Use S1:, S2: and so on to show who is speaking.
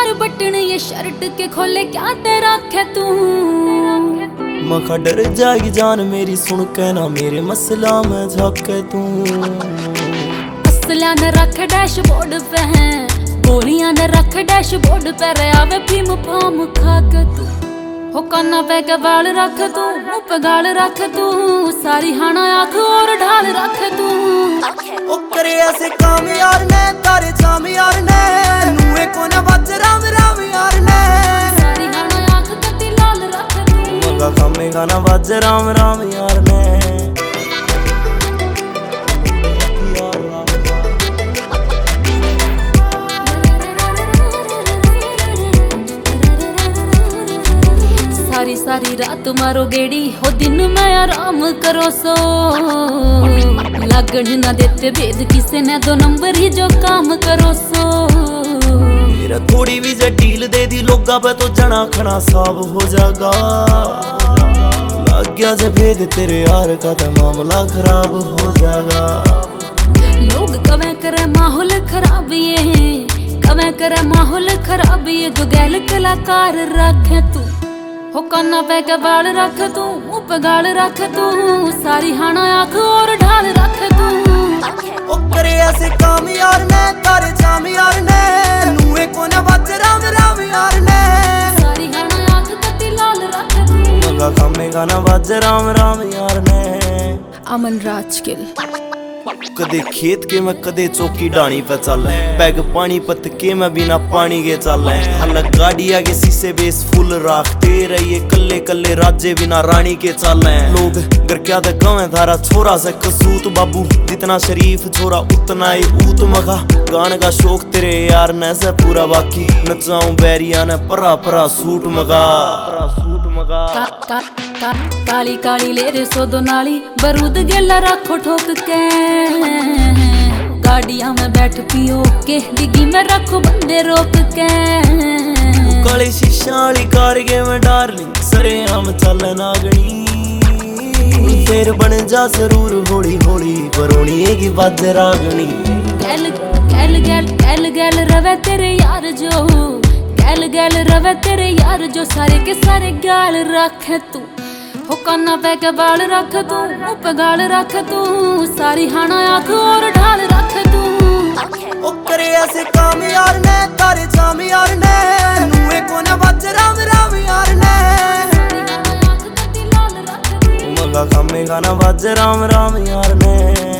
S1: Button ये shirt के खोले क्या तेरा खे तू।
S2: मखा डर जाएगी जान मेरी सुन के ना मेरे मसला में झाके तू।
S1: असला न रख डैशबोर्ड पे है, गोलियां न रख डैशबोर्ड पे रे आवे फीम फाम खा के तू। हो काना पे के बाल रख तू, मुंह पे गाल रख तू, सारी हाना आँख और ढाल रख तू।
S2: ओ करे ऐसे काम यार ने तारे जाम यार ने नूए को न बज राम राम यार ने।
S1: सारी हाना आँख कती लाल रख तू।
S2: मगा खामे गाना बज राम राम यार ने।
S1: सारी सारी रात मारो गेड़ी हो दिन में आराम करो सो। लगन ना देते भेद किसे ने दो नंबर ही जो काम करो सो।
S2: मेरा थोड़ी भी जटील दे दी लोगा पे तो जना खना साफ हो जाएगा। लग गया जब भेद तेरे यार का तो मामला खराब हो जाएगा।
S1: लोग कमें करे माहौल खराब ये, कमें करे माहौल खराब ये, जो गैल कलाकार रखे तू। हो काना पे के बाल रख तू, मुंह पे गाल रख तू, सारी हाना आँख और ढाल रख तू।
S2: ओ करे ऐसे काम यार ने तारे जाम यार ने नूए को न बज राम राम यार ने।
S1: सारी हाना आँख कती लाल रख तू।
S2: मगा खामे गाना बज राम राम यार ने।
S1: अमन राजकिल
S2: कदे खेत के मैं कदे चौकी डाणी पे चल पैग पानी पत के मैं बिना पानी के चल। हल गाड़ी आगे शीशे बेस फुल राखते रहिए कल्ले कल्ले राजे बिना रानी के चल। लोग घर क्या गाँव धारा छोरा से कसूत बाबू जितना शरीफ छोरा उतना ही ऊत। मगा गाने का शौक तेरे यार ने से पूरा बाकी नचाऊं बैरिया ने परा परा सूट मगा सूट मगा।
S1: काली काली ले रे सो दो नाली बरूद गेला रखो ठोक के। गाड़ियां में बैठ पियो के डिग्गी में रखो बंदे रोक के।
S2: काले शीशाली कारगे में डार्लिंग सरे हम चल नागनी। फिर बन जा जरूर होली होली बरोनी की बाज रागनी।
S1: गैल गैल गैल गैल गैल रवे तेरे यार जो, गैल गैल रवे तेरे यार जो, सारे के सारे गाल रखे तू। हो काना पे के बाल रख तू, मुंह पे गाल रख तू, सारी हाना आँख और ढाल रख तू।
S2: ओ करे ऐसे काम यार ने तारे जाम यार ने नूए को न बज राम राम यार ने।
S1: सारी हाना आँख कती लाल रख तू।
S2: मगा खामे गाना बज राम राम यार ने।